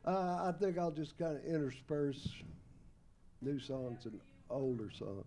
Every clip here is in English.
I think I'll just kind of intersperse new songs and older songs.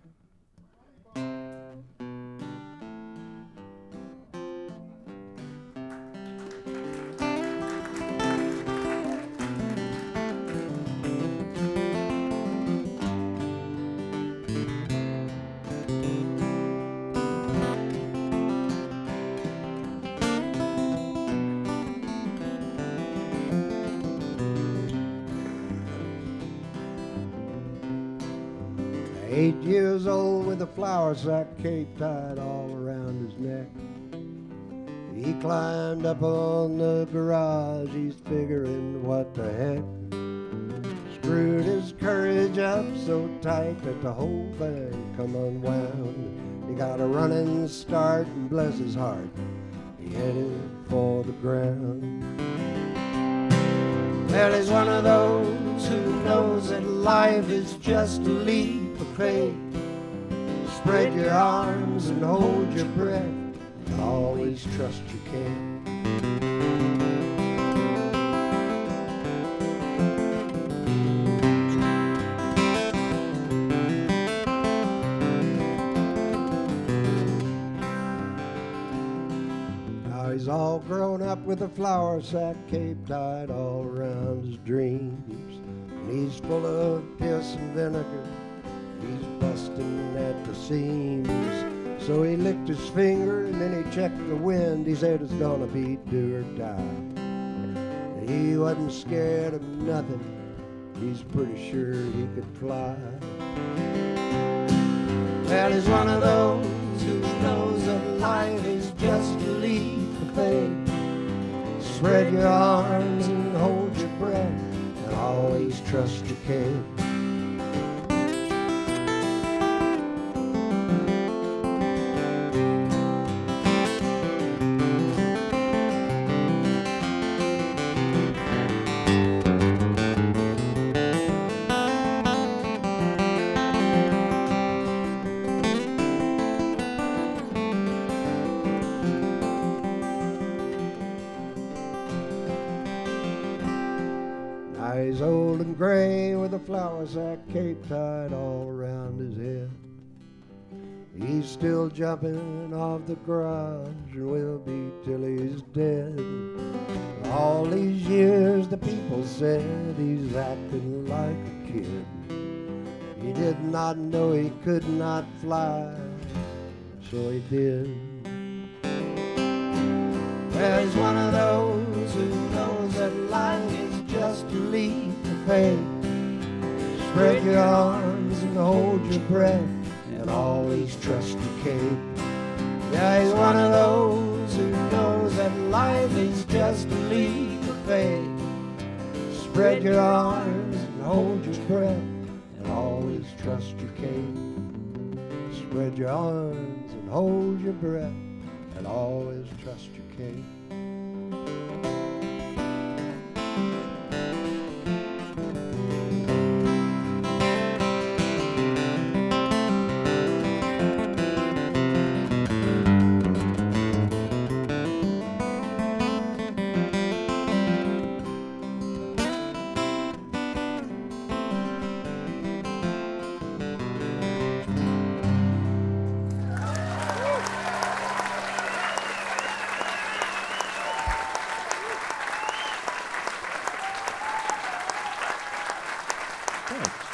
Years old with a flour sack cape tied all around his neck. He climbed up on the garage, he's figuring what the heck. Screwed his courage up so tight that the whole thing come unwound. He got a running start and bless his heart, he headed for the ground. Well, he's one of those who knows that life is just a leap of faith. Spread your arms and hold your breath, and always trust you can. Now he's all grown up with a flour sack cape tied all around his dreams. And he's full of piss and vinegar, he's busting at the seams. So he licked his finger and then he checked the wind. He said it's gonna be do or die. And he wasn't scared of nothing, he's pretty sure he could fly. Well, he's one of those who knows that life is just a leap of faith. Spread your arms and hold your breath, and always trust you can. He's old and gray with a flour sack cape tied all around his head. He's still jumping off the garage and will be till he's dead. All these years the people said he's acting like a kid. He did not know he could not fly, so he did. Well, he's one of those who knows that life is just a leap of faith. Spread your arms and hold your breath, and always trust your cape. Yeah, he's one of those who knows that life is just a leap of faith. Spread your arms and hold your breath, and always trust your cape. Spread your arms and hold your breath, and always trust your cape. Thanks.